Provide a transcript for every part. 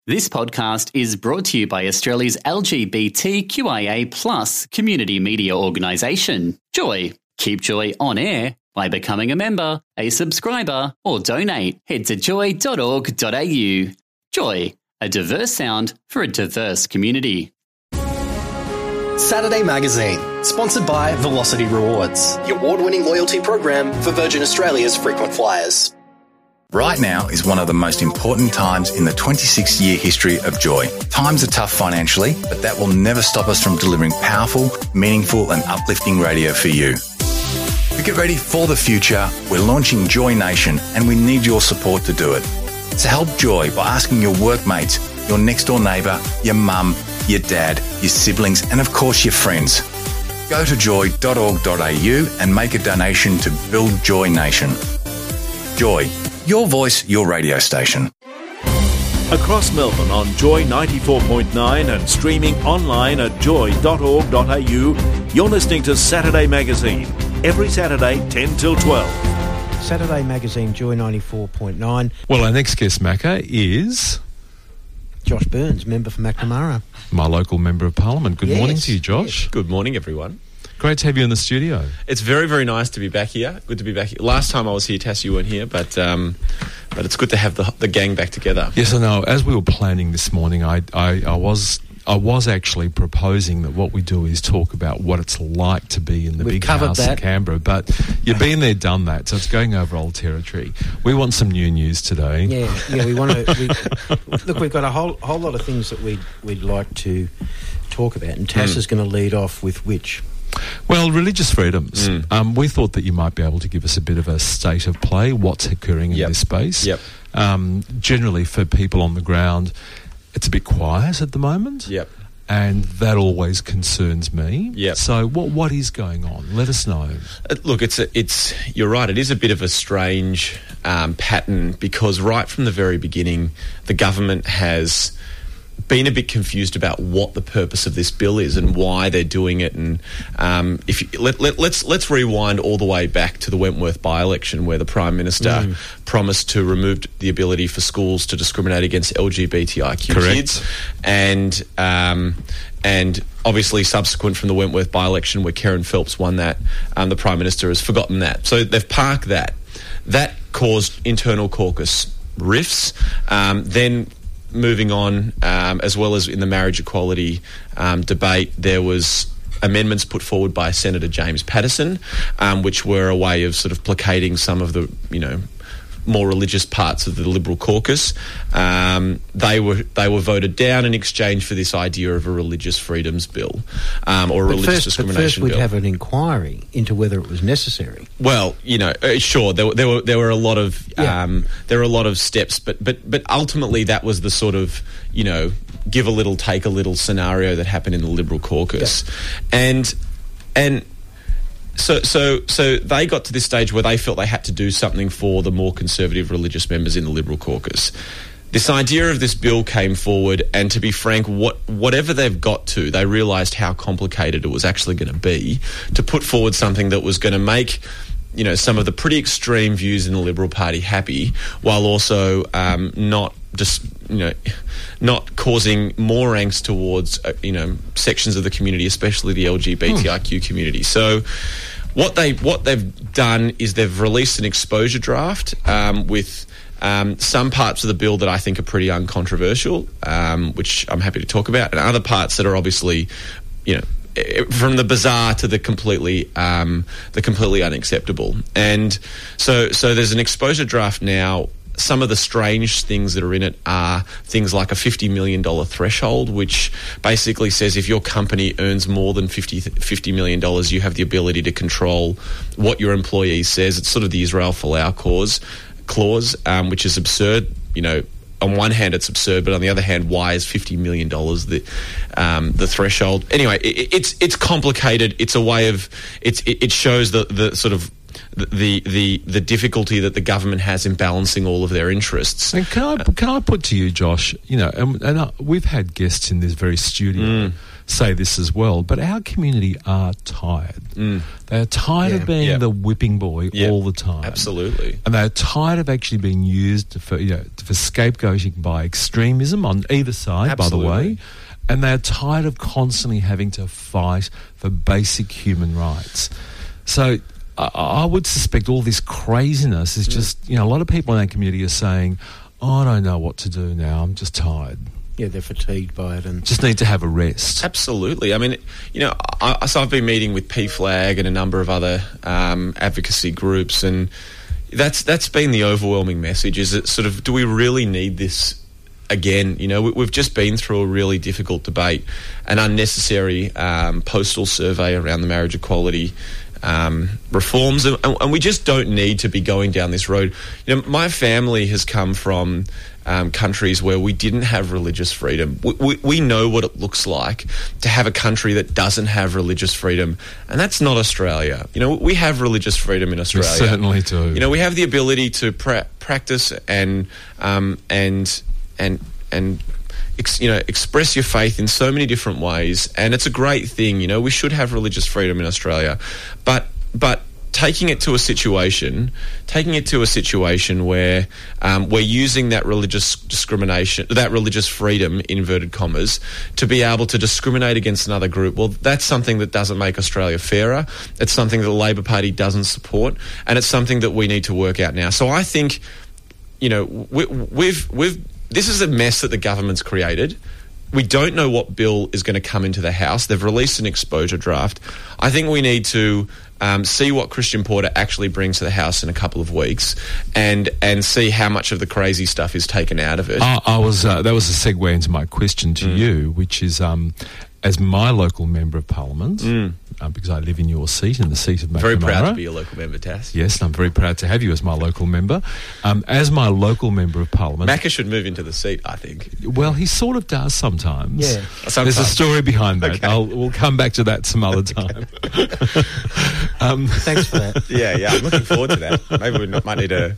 This podcast is brought to you by Australia's LGBTQIA+ community media organisation, Joy. Keep Joy on air by becoming a member, a subscriber, or donate. Head to joy.org.au. Joy, a diverse sound for a diverse community. Saturday Magazine, sponsored by Velocity Rewards, the award-winning loyalty program for Virgin Australia's frequent flyers. Right now is one of the most important times in the 26-year history of Joy. Times are tough financially, but that will never stop us from delivering powerful, meaningful and uplifting radio for you. To get ready for the future, we're launching Joy Nation and we need your support to do it. So help Joy by asking your workmates, your next-door neighbour, your mum, your dad, your siblings and of course your friends. Go to joy.org.au and make a donation to build Joy Nation. Joy. Your voice, your radio station. Across Melbourne on Joy 94.9 and streaming online at joy.org.au, you're listening to Saturday Magazine. Every Saturday, 10 till 12. Saturday Magazine, Joy 94.9. Well, our next guest, Macca, is Josh Burns, member for Macnamara. My local Member of Parliament. Good morning to you, Josh. Good morning, everyone. Great to have you in the studio. It's very, very nice to be back here. Good to be back here. Last time I was here, Tass, you weren't here, but it's good to have the gang back together. Yes, I know. As we were planning this morning, I was actually proposing that what we do is talk about what it's like to be in the big house in Canberra. But you've been there, done that, so it's going over old territory. We want some new news today. Yeah, we want to. Look, we've got a whole lot of things that we'd like to talk about, and Tass is going to lead off with which. Well, religious freedoms. We thought that you might be able to give us a bit of a state of play, what's occurring in this space. Yep. Generally, for people on the ground, it's a bit quiet at the moment. Yep. And that always concerns me. Yep. So what is going on? Let us know. Look, it's you're right. It is a bit of a strange pattern because right from the very beginning, the government has been a bit confused about what the purpose of this bill is and why they're doing it. And let's rewind all the way back to the Wentworth by-election, where the Prime Minister promised to remove the ability for schools to discriminate against LGBTIQ kids, and obviously subsequent from the Wentworth by-election, where Kerryn Phelps won that, the Prime Minister has forgotten that. So they've parked that. That caused internal caucus rifts. Then moving on, as well as in the marriage equality debate, there was amendments put forward by Senator James Paterson, which were a way of sort of placating some of the, more religious parts of the Liberal caucus. They were voted down in exchange for this idea of a religious freedoms bill, or a religious discrimination bill. But first we'd have an inquiry into whether it was necessary. Well, sure, there were a lot of there were a lot of steps, but ultimately that was the sort of give a little, take a little scenario that happened in the Liberal caucus, and. So they got to this stage where they felt they had to do something for the more conservative religious members in the Liberal caucus. This idea of this bill came forward, and to be frank, whatever they've got to, they realised how complicated it was actually going to be to put forward something that was going to make some of the pretty extreme views in the Liberal Party happy, while also not causing more angst towards sections of the community, especially the LGBTIQ community. So what they've done is they've released an exposure draft with some parts of the bill that I think are pretty uncontroversial, which I'm happy to talk about, and other parts that are obviously from the bizarre to the completely unacceptable. And so there's an exposure draft now. Some of the strange things that are in it are things like a $50 million threshold, which basically says if your company earns more than $50 million, you have the ability to control what your employee says. It's sort of the Israel Folau clause, which is absurd. On one hand, it's absurd, but on the other hand, why is $50 million the threshold? Anyway, it's complicated. It's a way of it shows the sort of the difficulty that the government has in balancing all of their interests. And can I put to you, Josh? We've had guests in this very studio say this as well, but our community are tired. They are tired of being the whipping boy all the time. Absolutely. And they're tired of actually being used for scapegoating by extremism on either side, Absolutely. by the way. And they're tired of constantly having to fight for basic human rights. So I would suspect all this craziness is just, a lot of people in our community are saying, I don't know what to do now, I'm just tired. Yeah, they're fatigued by it and just need to have a rest. Absolutely. I mean, so I've been meeting with PFLAG and a number of other advocacy groups, and that's been the overwhelming message. Is it sort of, do we really need this again? We've just been through a really difficult debate, an unnecessary postal survey around the marriage equality reforms, and we just don't need to be going down this road. My family has come from countries where we didn't have religious freedom. We know what it looks like to have a country that doesn't have religious freedom, and that's not Australia. We have religious freedom in Australia. We certainly do. We have the ability to practice and express your faith in so many different ways, and it's a great thing. We should have religious freedom in Australia, but taking it to a situation where we're using that religious discrimination, that religious freedom, inverted commas, to be able to discriminate against another group, well, that's something that doesn't make Australia fairer. It's something that the Labor Party doesn't support, and it's something that we need to work out now. So I think, this is a mess that the government's created. We don't know what bill is going to come into the House. They've released an exposure draft. I think we need to see what Christian Porter actually brings to the House in a couple of weeks, and see how much of the crazy stuff is taken out of it. That was a segue into my question to you, which is, as my local member of Parliament, because I live in your seat, in the seat of Macnamara. Very proud to be your local member, Tass. Yes, I'm very proud to have you as my local member. As my local member of Parliament... Macca should move into the seat, I think. Well, he sort of does sometimes. Yeah. There's a story behind that. Okay. We'll come back to that some other time. Thanks for that. Yeah, I'm looking forward to that. Maybe we might need a...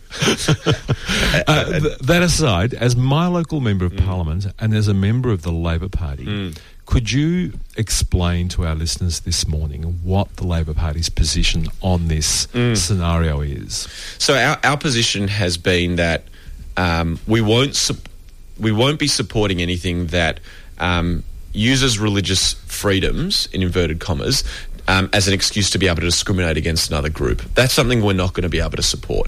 That aside, as my local member of Parliament and as a member of the Labor Party... Could you explain to our listeners this morning what the Labor Party's position on this scenario is? So our position has been that we won't be supporting anything that uses religious freedoms, in inverted commas, as an excuse to be able to discriminate against another group. That's something we're not going to be able to support.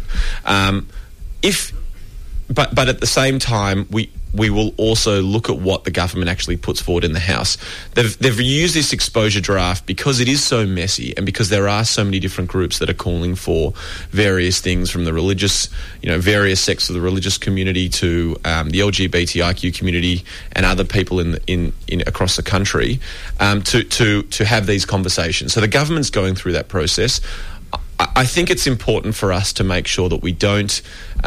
But at the same time, we will also look at what the government actually puts forward in the House. They've used this exposure draft because it is so messy, and because there are so many different groups that are calling for various things, from the religious, various sects of the religious community to the LGBTIQ community and other people in across the country, to have these conversations. So the government's going through that process. I think it's important for us to make sure that we don't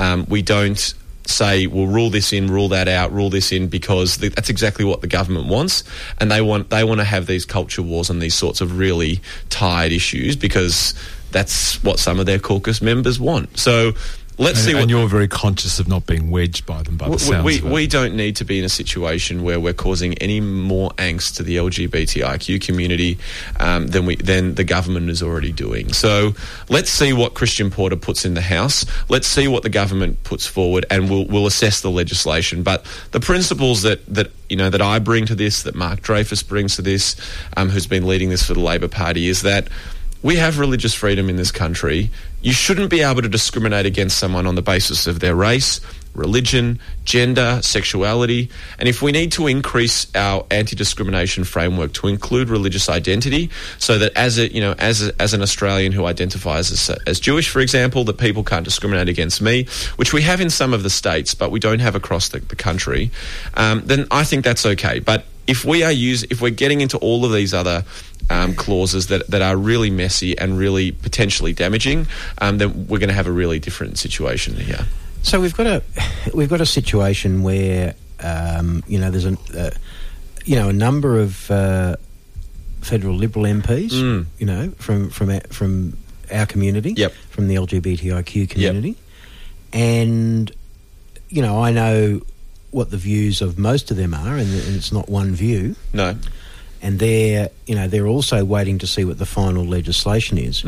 say, we'll rule this in, rule that out, rule this in, because that's exactly what the government wants, and they want to have these culture wars and these sorts of really tired issues, because that's what some of their caucus members want. So let's see. And you're very conscious of not being wedged by them, by the sounds of it. We don't need to be in a situation where we're causing any more angst to the LGBTIQ community than the government is already doing. So let's see what Christian Porter puts in the House. Let's see what the government puts forward, and we'll assess the legislation. But the principles that I bring to this, that Mark Dreyfus brings to this, who's been leading this for the Labor Party, is that we have religious freedom in this country. You shouldn't be able to discriminate against someone on the basis of their race, religion, gender, sexuality. And if we need to increase our anti-discrimination framework to include religious identity, so that as an Australian who identifies as Jewish, for example, that people can't discriminate against me, which we have in some of the states, but we don't have across the country, then I think that's okay. But if we're getting into all of these other clauses that are really messy and really potentially damaging, then we're going to have a really different situation here. So we've got a situation where there's a number of federal Liberal MPs, from our community, from the LGBTIQ community. And, you know, I know what the views of most of them are, and it's not one view. No. And they're also waiting to see what the final legislation is.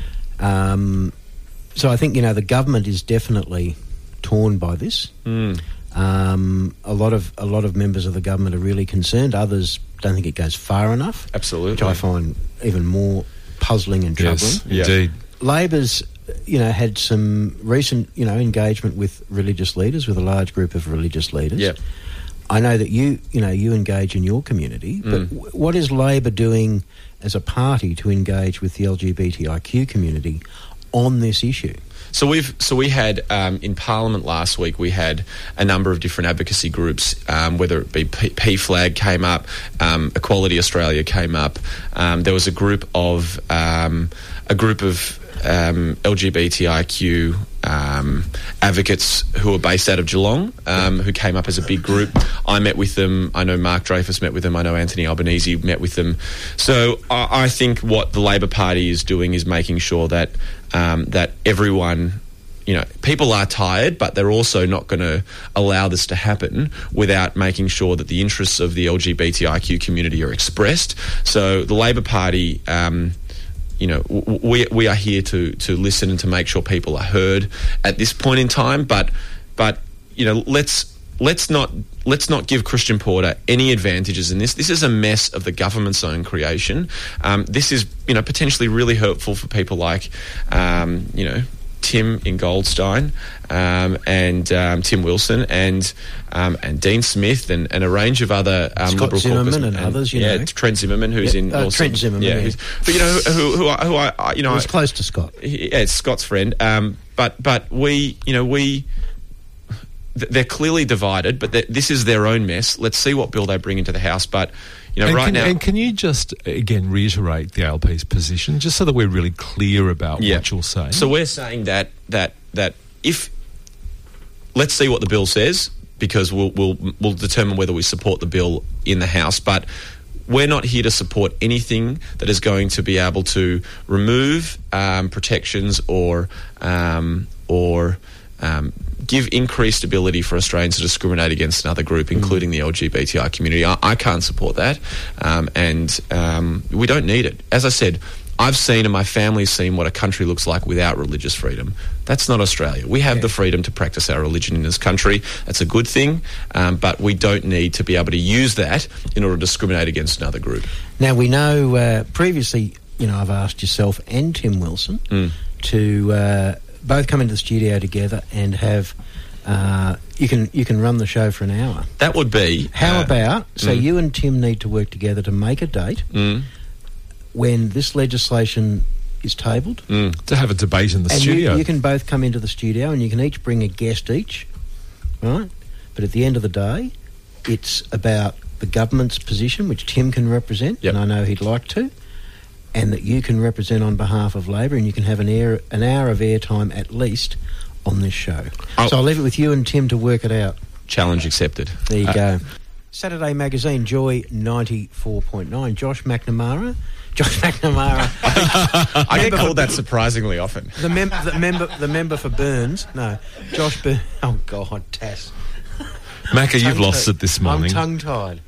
So I think, you know, the government is definitely torn by this. A lot of members of the government are really concerned. Others don't think it goes far enough. Absolutely. Which I find even more puzzling and troubling. Yes, indeed. Labor's, you know, had some recent, you know, engagement with religious leaders, with a large group of religious leaders. Yep. I know that you engage in your community, but what is Labor doing as a party to engage with the LGBTIQ community on this issue? So we had in Parliament last week, we had a number of different advocacy groups, whether it be PFLAG came up, Equality Australia came up. There was a group of LGBTIQ advocates who are based out of Geelong, who came up as a big group. I met with them. I know Mark Dreyfus met with them. I know Anthony Albanese met with them. So I think what the Labor Party is doing is making sure that that everyone, you know, people are tired, but they're also not going to allow this to happen without making sure that the interests of the LGBTIQ community are expressed. So the Labor Party, you know, we are here to listen and to make sure people are heard at this point in time. But you know, let's not give Christian Porter any advantages in this. This is a mess of the government's own creation. This is, you know, potentially really hurtful for people like, you know, Tim in Goldstein, and Tim Wilson, and Dean Smith, and a range of other Scott Liberal Zimmerman caucus, and others, you know. Trent Zimmerman, who's in North Trent Zimmerman, yeah. But you know, who I you know, he's close to Scott. It's Scott's friend. But they're clearly divided. But this is their own mess. Let's see what bill they bring into the House. But you know, and can you just again reiterate the ALP's position, just so that we're really clear about what you're saying? So we're saying that if, let's see what the bill says, because we'll determine whether we support the bill in the House. But we're not here to support anything that is going to be able to remove protections or give increased ability for Australians to discriminate against another group, including the LGBTI community. I can't support that, and we don't need it. As I said, I've seen and my family's seen what a country looks like without religious freedom. That's not Australia. We have the freedom to practice our religion in this country. That's a good thing, but we don't need to be able to use that in order to discriminate against another group. Now, we know previously, you know, I've asked yourself and Tim Wilson to both come into the studio together and have you can run the show for an hour. That would be how about you and Tim need to work together to make a date when this legislation is tabled to have a debate in the studio. You can both come into the studio and you can each bring a guest each, right? But at the end of the day, it's about the government's position, which Tim can represent, and I know he'd like to, and that you can represent on behalf of Labor, and you can have an hour of airtime at least on this show. So I'll leave it with you and Tim to work it out. Challenge accepted. There you go. Saturday Magazine, Joy 94.9. Josh McNamara. I get called that surprisingly often. The member for Burns. No, Josh Burns. Oh God, Tass. Macca, you've lost it this morning. I'm tongue-tied.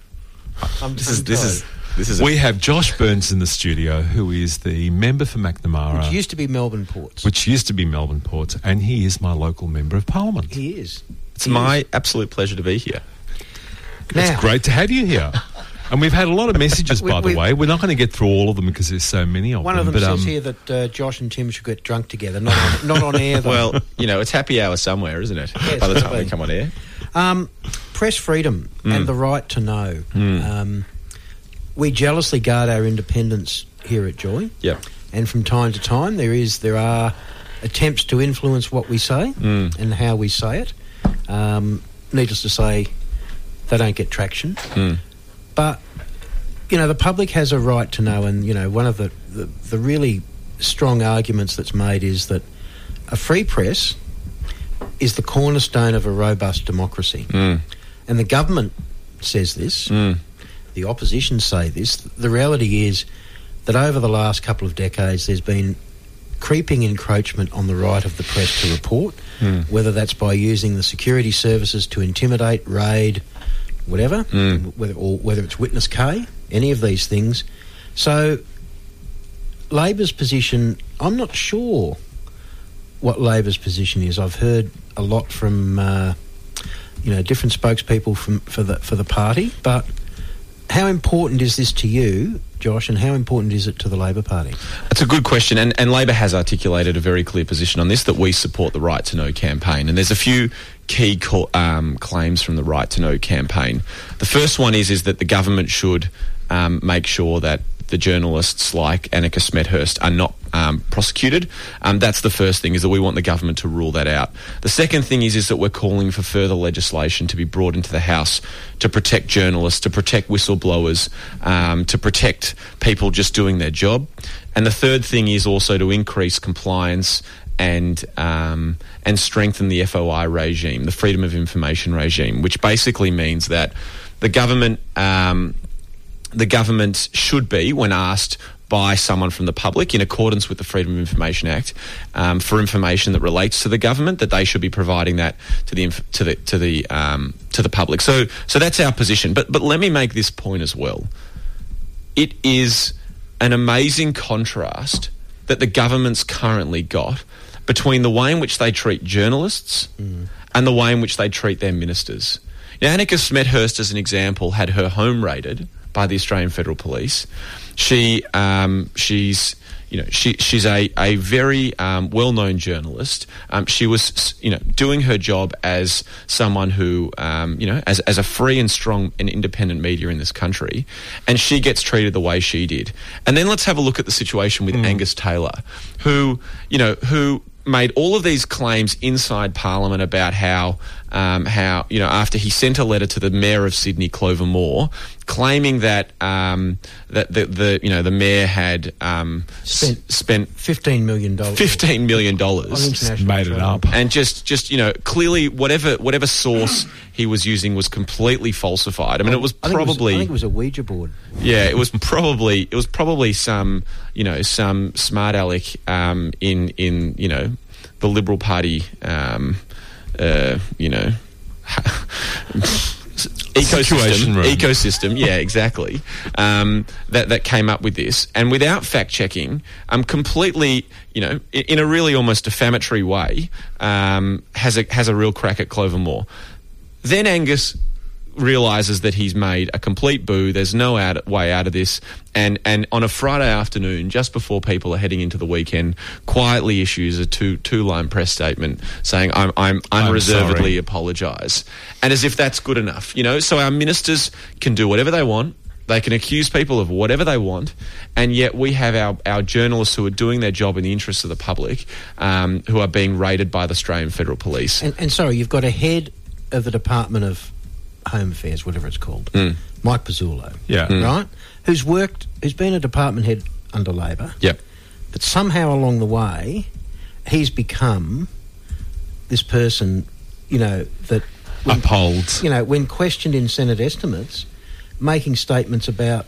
We have Josh Burns in the studio, who is the member for McNamara. Which used to be Melbourne Ports. And he is my local member of Parliament. He is. It's my absolute pleasure to be here. It's great to have you here. And we've had a lot of messages, by the way. We're not going to get through all of them because there's so many of them. One of them says here that Josh and Tim should get drunk together, not on air, though. Well, you know, it's happy hour somewhere, isn't it? Yes, by the time we come on air. Press freedom and the right to know. We jealously guard our independence here at Joy. Yeah. And from time to time, there are attempts to influence what we say and how we say it. Needless to say, they don't get traction. But, you know, the public has a right to know, and, you know, one of the really strong arguments that's made is that a free press is the cornerstone of a robust democracy. And the government says this, the opposition say this. The reality is that over the last couple of decades there's been creeping encroachment on the right of the press to report, whether that's by using the security services to intimidate, raid, whatever, whether it's Witness K, any of these things. So Labor's position, I'm not sure what Labor's position is. I've heard a lot from different spokespeople for the party, but how important is this to you, Josh, and how important is it to the Labor Party? It's a good question, and Labor has articulated a very clear position on this, that we support the Right to Know campaign, and there's a few key claims from the Right to Know campaign. The first one is that the government should make sure that the journalists like Annika Smethurst are not prosecuted. That's the first thing, is that we want the government to rule that out. The second thing is that we're calling for further legislation to be brought into the House to protect journalists, to protect whistleblowers, to protect people just doing their job. And the third thing is also to increase compliance and strengthen the FOI regime, the Freedom of Information regime, which basically means that the government should be, when asked by someone from the public in accordance with the Freedom of Information Act, for information that relates to the government, that they should be providing that to the public. So that's our position. But let me make this point as well. It is an amazing contrast that the government's currently got between the way in which they treat journalists and the way in which they treat their ministers. Now, Annika Smethurst, as an example, had her home raided by the Australian Federal Police. She's a very well-known journalist. She was doing her job as someone who as a free and strong and independent media in this country, and she gets treated the way she did. And then let's have a look at the situation with Angus Taylor, who made all of these claims inside Parliament about how after he sent a letter to the Mayor of Sydney, Clover Moore, claiming that the mayor had spent $15 million. $15 million. Made it up. And just clearly whatever source he was using was completely falsified. I mean, it was probably... I think it was a Ouija board. Yeah, it was probably some smart aleck in the Liberal Party ecosystem, yeah, exactly. That came up with this, and without fact checking, completely, in a really almost defamatory way, has a real crack at Clover Moore. Then Angus realises that he's made a complete boo. There's no way out of this, and on a Friday afternoon, just before people are heading into the weekend, quietly issues a two-line press statement saying, "I'm unreservedly apologise," and as if that's good enough, So our ministers can do whatever they want. They can accuse people of whatever they want, and yet we have our journalists who are doing their job in the interests of the public, who are being raided by the Australian Federal Police. And sorry, you've got a head of the Department of Home Affairs, whatever it's called, Mike Pizzullo, right? Who's been a department head under Labor, but somehow along the way, he's become this person, that upholds, when questioned in Senate estimates, making statements about,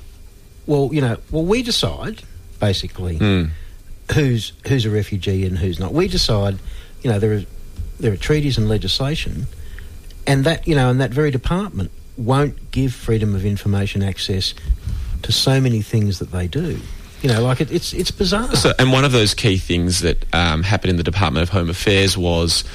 we decide basically who's a refugee and who's not. We decide, there are treaties and legislation. And that, and that very department won't give freedom of information access to so many things that they do. It's bizarre. So, and one of those key things that happened in the Department of Home Affairs was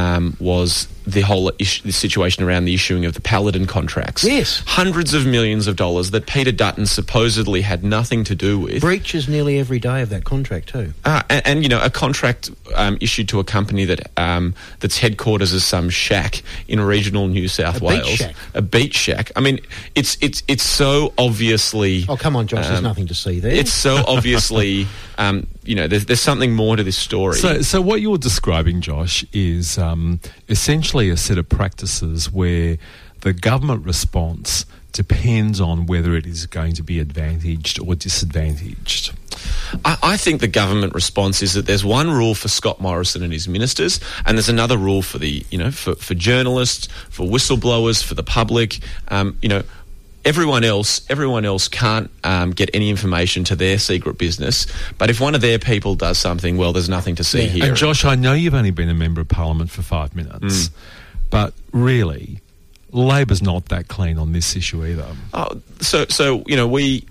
the whole the situation around the issuing of the Paladin contracts. Yes. Hundreds of millions of dollars that Peter Dutton supposedly had nothing to do with. Breaches nearly every day of that contract too. And a contract issued to a company that's headquarters is some shack in regional New South Wales. A beach shack. I mean, it's so obviously... Oh, come on, Josh, there's nothing to see there. It's so obviously... there's something more to this story. So what you're describing, Josh, is essentially a set of practices where the government response depends on whether it is going to be advantaged or disadvantaged. I think the government response is that there's one rule for Scott Morrison and his ministers, and there's another rule for the for journalists, for whistleblowers, for the public. everyone else can't get any information to their secret business. But if one of their people does something, well, there's nothing to see here. And Josh, I know you've only been a member of Parliament for 5 minutes, but really, Labor's not that clean on this issue either. So you know, we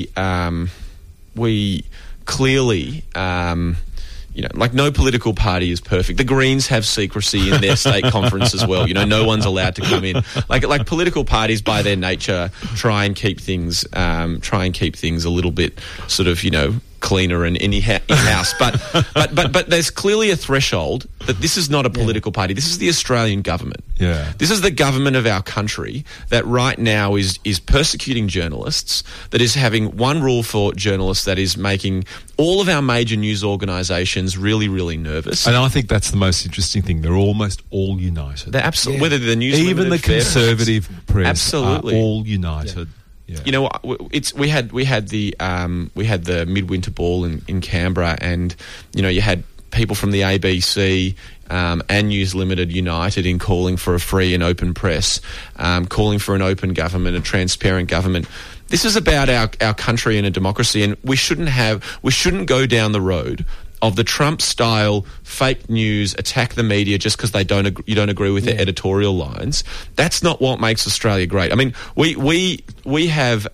clearly. You know, like no political party is perfect. The Greens have secrecy in their state conference as well. You know, no one's allowed to come in. Like political parties, by their nature, try and keep things a little bit sort of, you know, cleaner and in-house. But there's clearly a threshold that this is not a political party. This is the Australian government. Yeah. This is the government of our country that right now is persecuting journalists, that is having one rule for journalists that is making all of our major news organisations really, really nervous. And I think that's the most interesting thing. They're almost all united. They're absolutely, whether the News even Limited, the Conservative press absolutely are all united. Yeah. You know, we had the midwinter ball in Canberra, and you know, you had people from the ABC and News Limited united in calling for a free and open press, calling for an open government, a transparent government. This is about our country and a democracy, and we shouldn't go down the road of the Trump-style fake news, attack the media just because you don't agree with their editorial lines. That's not what makes Australia great. I mean, we have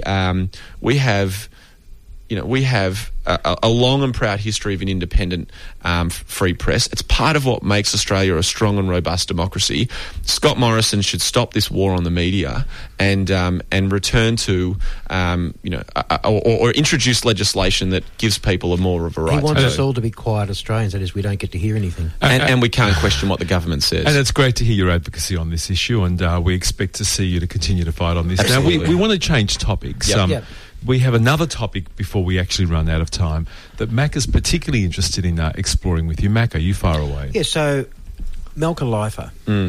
a long and proud history of an independent, free press. It's part of what makes Australia a strong and robust democracy. Scott Morrison should stop this war on the media and return to, or introduce legislation that gives people more of a right. He wants us all to be quiet Australians, that is, we don't get to hear anything. And we can't question what the government says. And it's great to hear your advocacy on this issue, and we expect to see you to continue to fight on this. Absolutely. Now, we want to change topics. Yep. We have another topic before we actually run out of time that Mac is particularly interested in exploring with you. Mac, are you far away? Yeah, so Malka Leifer,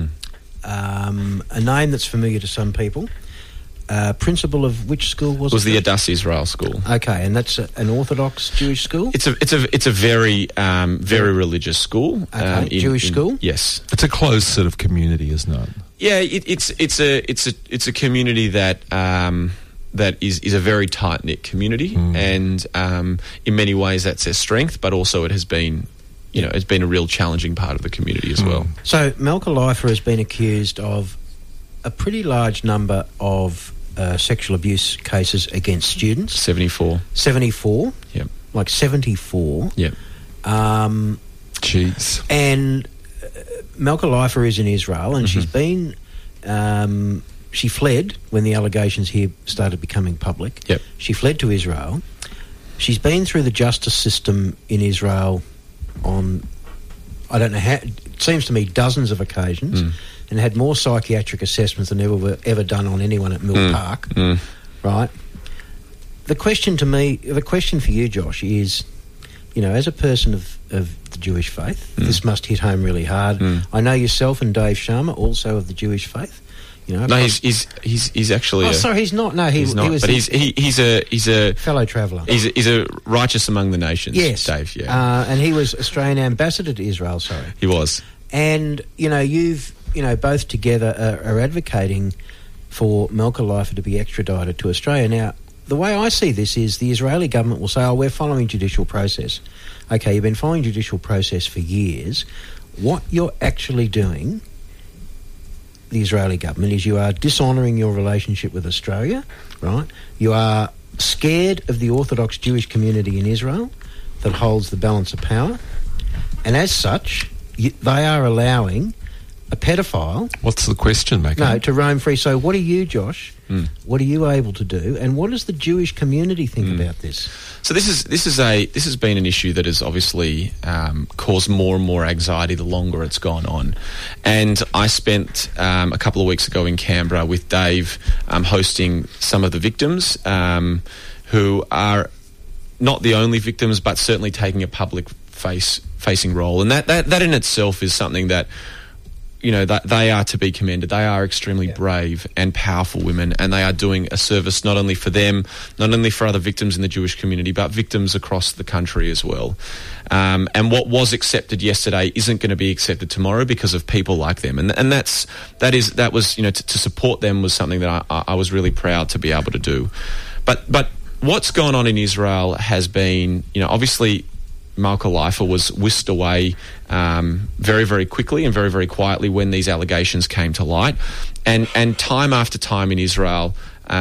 a name that's familiar to some people. Principal of which school was it? Was the Adass Israel School. Okay, and that's an Orthodox Jewish school? It's a very religious school. Okay, Jewish school? Yes. It's a closed sort of community, isn't it? Yeah, it's a community that is a very tight-knit community, and in many ways that's their strength, but also it has been, it's been a real challenging part of the community as well. So Malka Leifer has been accused of a pretty large number of sexual abuse cases against students. 74. 74? Yep. Like 74? Yep. Jeez. And Malka Leifer is in Israel, and she's been... she fled when the allegations here started becoming public. Yep. She fled to Israel. She's been through the justice system in Israel on, I don't know how, it seems to me dozens of occasions, and had more psychiatric assessments than ever done on anyone at Mill Park. Right? The question for you, Josh, is, as a person of the Jewish faith, this must hit home really hard. I know yourself and Dave Sharma, also of the Jewish faith. No, he's actually. Oh, sorry, he's not. No, he's not. But he's a fellow traveller. He's a righteous among the nations. Yes, Dave. Yeah, and he was Australian ambassador to Israel. Sorry, he was. And you've both together are advocating for Malka Leifer to be extradited to Australia. Now, the way I see this is the Israeli government will say, "Oh, we're following judicial process." Okay, you've been following judicial process for years. What you're actually doing, the Israeli government, is you are dishonouring your relationship with Australia, right? You are scared of the Orthodox Jewish community in Israel that holds the balance of power, and as such, they are allowing a pedophile... What's the question, Mac? No, to roam free. So what are you, Josh? What are you able to do? And what does the Jewish community think about this? So this has been an issue that has obviously caused more and more anxiety the longer it's gone on. And I spent a couple of weeks ago in Canberra with Dave hosting some of the victims who are not the only victims, but certainly taking a public facing role. And that in itself is something that they are to be commended. They are extremely brave and powerful women, and they are doing a service not only for them, not only for other victims in the Jewish community, but victims across the country as well. And what was accepted yesterday isn't going to be accepted tomorrow because of people like them. And that was to support them was something that I was really proud to be able to do. But what's gone on in Israel has been, obviously, Malka Leifer was whisked away very, very quickly and very, very quietly when these allegations came to light. And time after time in Israel,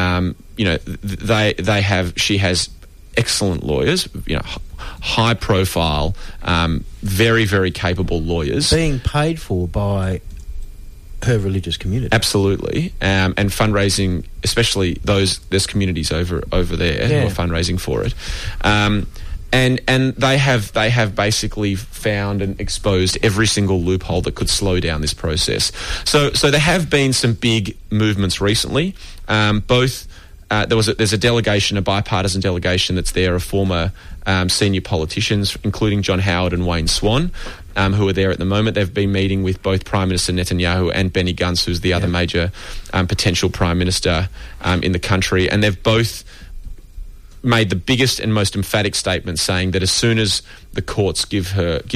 she has excellent lawyers, high profile, very, very capable lawyers. Being paid for by her religious community. Absolutely. And fundraising, especially there's communities over there who are fundraising for it. And they have basically found and exposed every single loophole that could slow down this process. So there have been some big movements recently. There's a delegation, a bipartisan delegation that's there of former senior politicians, including John Howard and Wayne Swan, who are there at the moment. They've been meeting with both Prime Minister Netanyahu and Benny Gantz, who's the other major potential Prime Minister in the country, and they've both made the biggest and most emphatic statement saying that as soon as the courts give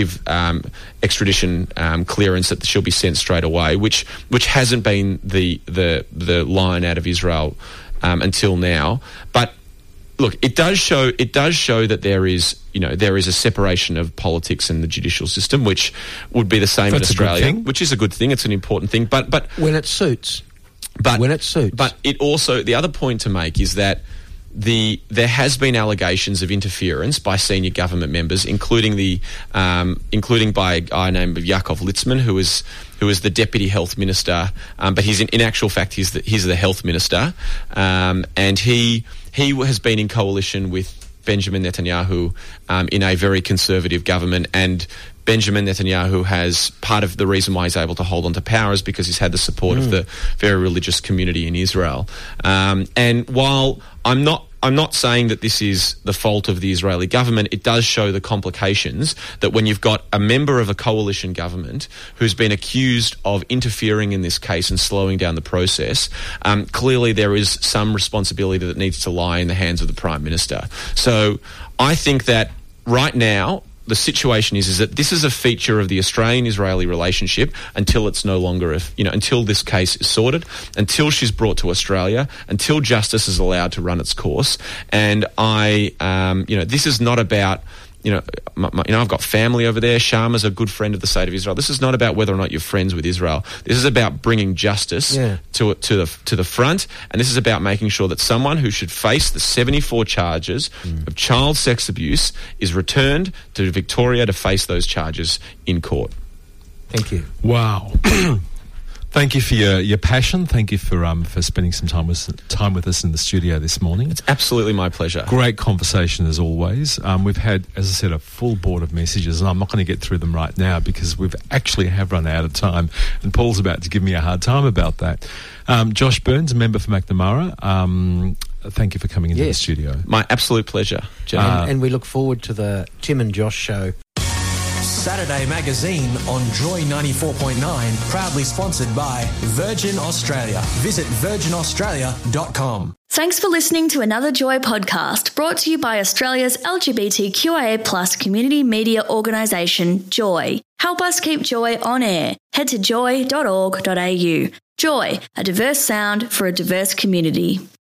extradition clearance, that she'll be sent straight away, which hasn't been the line out of Israel until now. But look, it does show that there is a separation of politics and the judicial system, which would be the same in Australia, which is a good thing. It's an important thing, but when it suits. But it also, the other point to make is that there has been allegations of interference by senior government members, including by a guy named Yaakov Litzman, who is the deputy health minister, but he's in actual fact he's the health minister, and he has been in coalition with Benjamin Netanyahu in a very conservative government, and Benjamin Netanyahu has part of the reason why he's able to hold on to power is because he's had the support of the very religious community in Israel. And while I'm not saying that this is the fault of the Israeli government, it does show the complications that when you've got a member of a coalition government who's been accused of interfering in this case and slowing down the process, clearly there is some responsibility that needs to lie in the hands of the Prime Minister. So I think that right now, the situation is that this is a feature of the Australian-Israeli relationship until it's no longer, until this case is sorted, until she's brought to Australia, until justice is allowed to run its course. And this is not about, I've got family over there. Sharma's a good friend of the State of Israel. This is not about whether or not you're friends with Israel. This is about bringing justice to the front, and this is about making sure that someone who should face the 74 charges of child sex abuse is returned to Victoria to face those charges in court. Thank you. Wow. Thank you for your passion. Thank you for spending some time with us in the studio this morning. It's absolutely my pleasure. Great conversation as always. We've had, as I said, a full board of messages, and I'm not going to get through them right now because we've actually have run out of time, and Paul's about to give me a hard time about that. Josh Burns, a member for Macnamara, thank you for coming into the studio. My absolute pleasure, Jane. And we look forward to the Tim and Josh show. Saturday Magazine on Joy 94.9, proudly sponsored by Virgin Australia. Visit virginaustralia.com. Thanks for listening to another Joy podcast brought to you by Australia's LGBTQIA+ community media organisation, Joy. Help us keep Joy on air. Head to joy.org.au. Joy, a diverse sound for a diverse community.